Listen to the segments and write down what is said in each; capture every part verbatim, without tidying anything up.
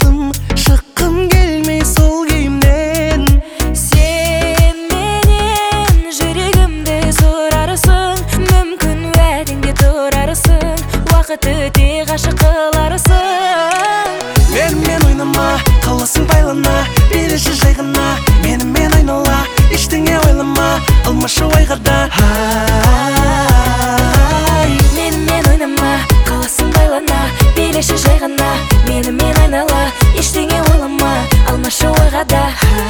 қалдым, шыққым келмей сол күйімнен. Сен менен жүрегімді сұрарсың, мүмкін уәдеңде тұрарсың, уақыт өте ғашық қыларсың. Менімен ойнама, қаласың байлана, береші жай ғана, менімен айнала, ештеңе ойлама, алмашы ойғада. Менімен ойнама, қаласың байлана, береші жай ғана, менімен айнала, ештеңе ойлама, алмашы ойғада.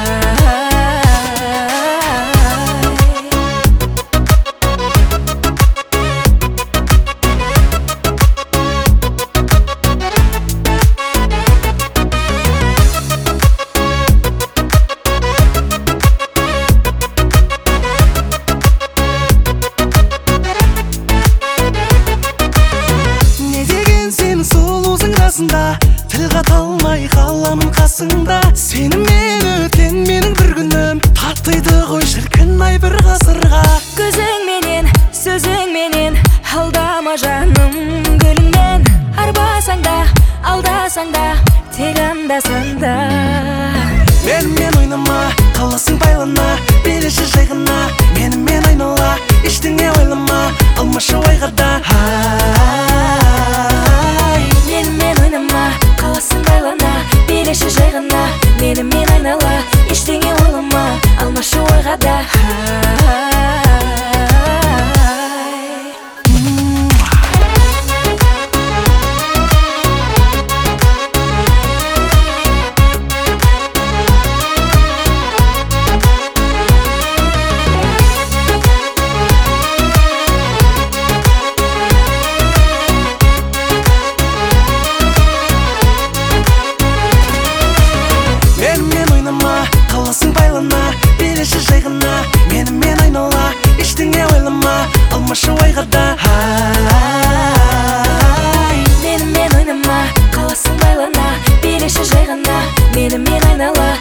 Тіл қата алмай қаламын қасыңда, сенімен өткен менің бір күнім, татиды ғой шіркін ай бір ғасырға. Көзіңменен, сөзіңменен, алдама жаным гүліңмен, арбасаң да, алдасаң да, тек андасаң да. Менімен ойнама, қаласың байлана, береші жай ғана, менімен айнала, ештеңе ойлама, алмашы ойғада. Менімен ойнама, қаласың байлана, береші жай ғана, менімен айнала, ештеңе ойлама, алмашы ойғада. Қаласың байлана, береші жай ғана, менімен айнала, ештеңе ойлама, алмашы ойғада. Менімен ойнама, қаласың байлана, береші жай ғана, менімен айнала,